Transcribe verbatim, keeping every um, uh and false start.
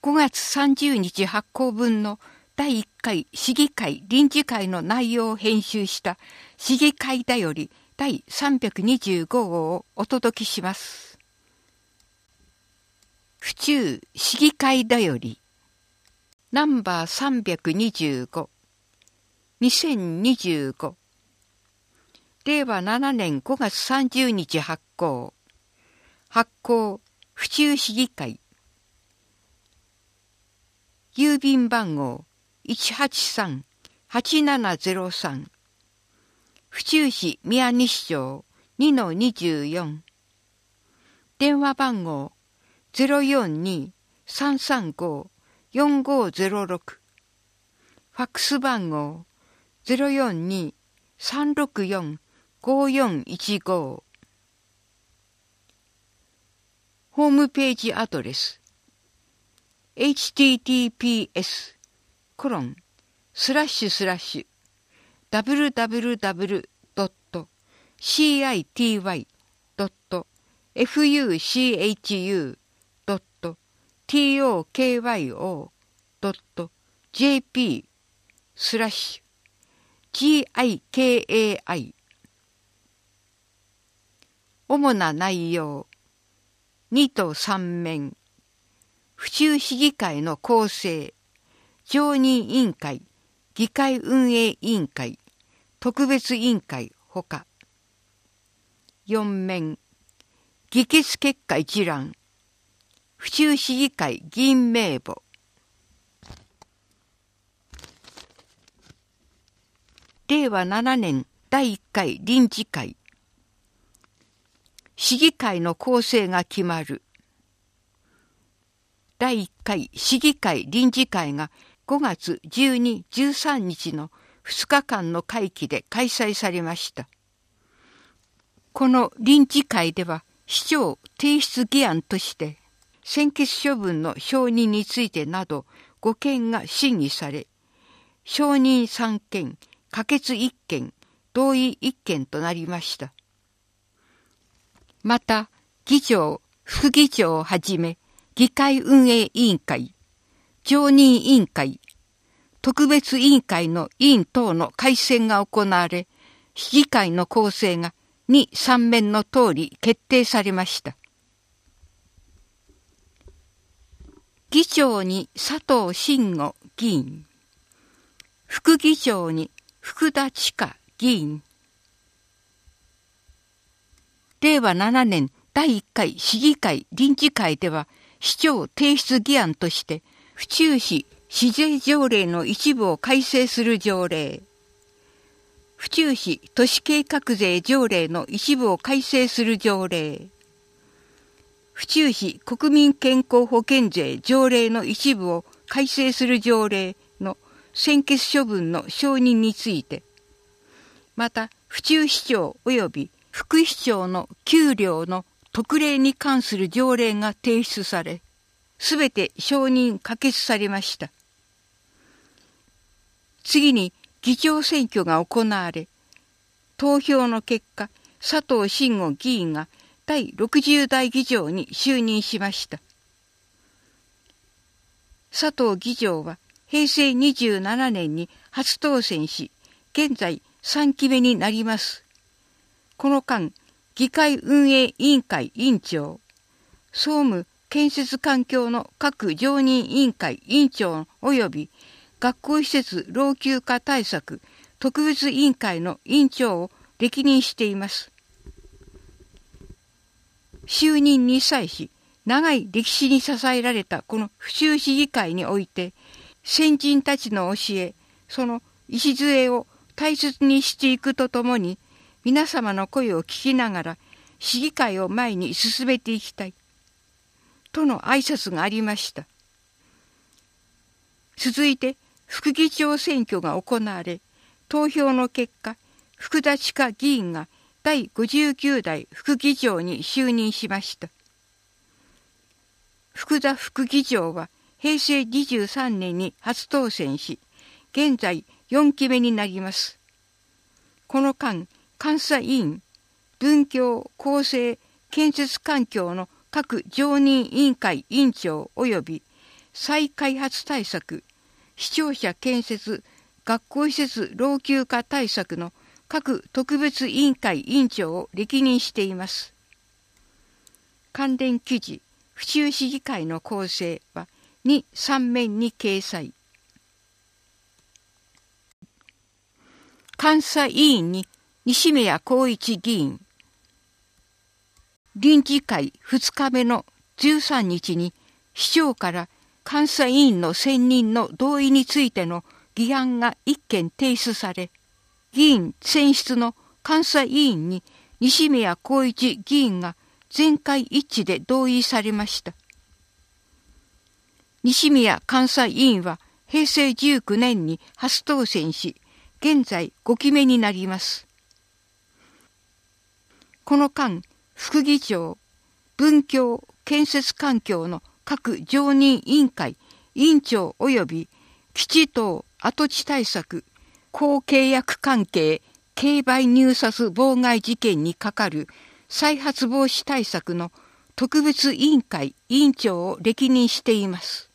ごがつさんじゅうにち発行分のだいいっかい市議会臨時会の内容を編集した市議会だよりだいさんびゃくにじゅうごごうをお届けします。府中市議会だよりナンバーさんびゃくにじゅうご、にせんにじゅうご、れいわななねんごがつさんじゅうにち発行、発行府中市議会、郵便番号 いちはちさんはちななゼロさん、府中市宮西町 にのにじゅうよん、電話番号 ゼロよんに さんさんご よんごゼロろく、ファックス番号 ゼロよんに さんろくよん ごよんいちご、ホームページアドレス エイチティーティーピーエス コロンスラッシュスラッシュ ダブリューダブリューダブリュードットシーアイティーワイドットエフユーシーエイチユードットティーオーケーワイオードットジェーピースラッシュ ジーアイケーエーアイ、主な内容にとさん面、府中市議会の構成、常任委員会、議会運営委員会、特別委員会ほか。よん面、議決結果一覧、府中市議会議員名簿。れいわななねんだいいっかい臨時会。市議会の構成が決まる。だいいっかい市議会臨時会がごがつじゅうに、じゅうさんにちのふつかかんの会期で開催されました。この臨時会では市長提出議案として専決処分の承認についてなどごけんが審議され、承認さんけん、可決いっけん、同意いっけんとなりました。また、議長、副議長をはじめ、議会運営委員会、常任委員会、特別委員会の委員等の改選が行われ、市議会の構成がに、さん面の通り決定されました。議長に佐藤真吾議員、副議長に福田千佳議員。れいわななねんだいいっかい市議会臨時会では市長提出議案として府中市市税条例の一部を改正する条例、府中市都市計画税条例の一部を改正する条例、府中市国民健康保険税条例の一部を改正する条例の専決処分の承認について、また府中市長及び副市長の給料の特例に関する条例が提出され、すべて承認可決されました。次に議長選挙が行われ、投票の結果、佐藤真吾議員がだいろくじゅうだい議長に就任しました。佐藤議長はへいせいにじゅうななねんに初当選し、現在さんきめになります。この間、議会運営委員会委員長、総務建設環境の各常任委員会委員長及び学校施設老朽化対策特別委員会の委員長を歴任しています。就任に際し、長い歴史に支えられたこの府中市議会において、先人たちの教え、その礎を大切にしていくとともに、皆様の声を聞きながら市議会を前に進めていきたい、との挨拶がありました。続いて、副議長選挙が行われ、投票の結果、福田千佳議員がだいごじゅうきゅうだい副議長に就任しました。福田副議長はへいせいにじゅうさんねんに初当選し、現在よんきめになります。この間、監査委員、文教、構成、建設環境の各常任委員会委員長及び再開発対策、市庁舎建設、学校施設老朽化対策の各特別委員会委員長を歴任しています。関連記事、府中市議会の構成はに、さん面に掲載。監査委員に西宮光一議員。臨時会ふつかめのじゅうさんにちに市長から監査委員の選任の同意についての議案が一件提出され、議員選出の監査委員に西宮光一議員が全会一致で同意されました。西宮監査委員はへいせいじゅうきゅうねんに初当選し、現在ごきめになります。この間、副議長、文教建設環境の各常任委員会委員長及び基地等跡地対策、公契約関係競売入札妨害事件にかかる再発防止対策の特別委員会委員長を歴任しています。